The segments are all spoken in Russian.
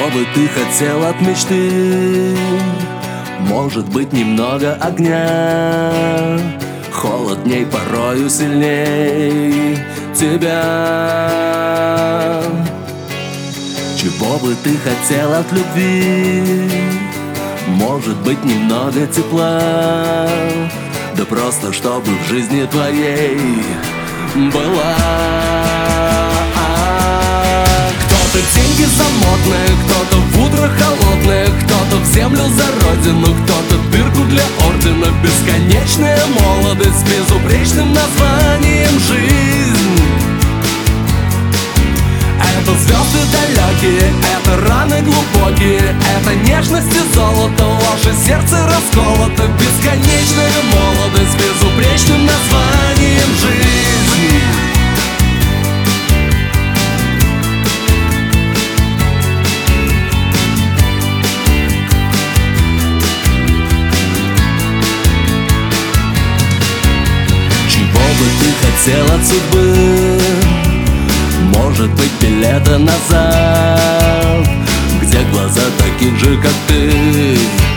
бы ты хотел от мечты? Может быть, немного огня, холод в ней порою сильней тебя. Чего бы ты хотел от любви? Может быть, немного тепла, да просто чтобы в жизни твоей была. Кто-то деньги замотные, кто-то в утро холодные, кто-то в землю за родину, кто-то дырку для ордена. Бесконечная молодость с безупречным названием жизнь. Это звезды далекие, это раны глубокие, это нежность и золото, ложь и сердце расколото. Бесконечная молодость с безупречным названием жизнь. Чего бы ты хотел от судьбы? Может быть, билета назад, где глаза таких же, как ты,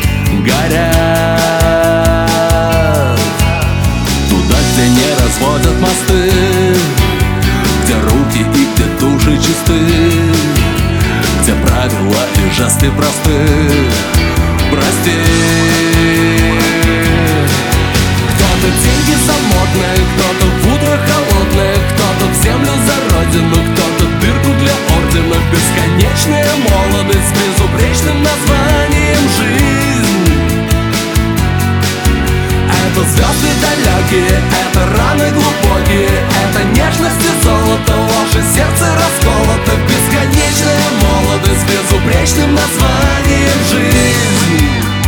горят. Туда, где не разводят мосты, где руки и где души чисты, где правила и жесты просты. Прости. Кто-то деньги замотные, кто-то в утро холодные, кто-то в землю за родину, кто-то дырку для ордена. Бесконечная молодость с безупречным названием жизнь. Это звезды далекие, это раны глубокие, это нежность и золото, ложь и сердце расколото. Бесконечная молодость с безупречным названием жизнь.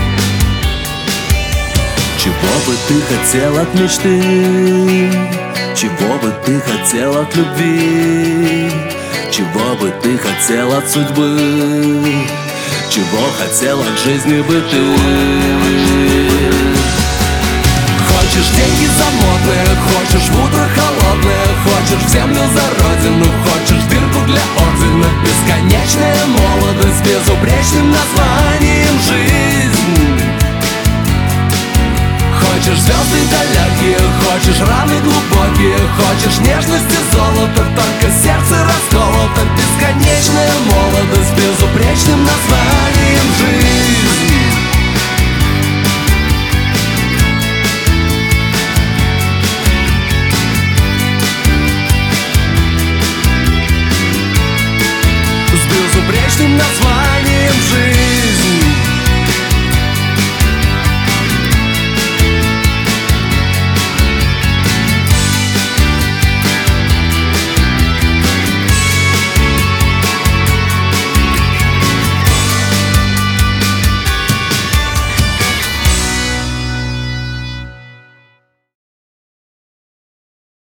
Чего бы ты хотел от мечты? Чего бы ты хотел от любви? Чего бы ты хотел от судьбы? Чего хотел от жизни бы ты? Хочешь деньги замотные, хочешь в утро холодное, хочешь в землю за родину, хочешь дырку для ордена. Бесконечная молодость с безупречным названием жизнь. Хочешь звезды далекие, хочешь раны глубокие, хочешь нежность и золото, только сердце расколото. Бесконечная молодость с безупречным названием жизнь.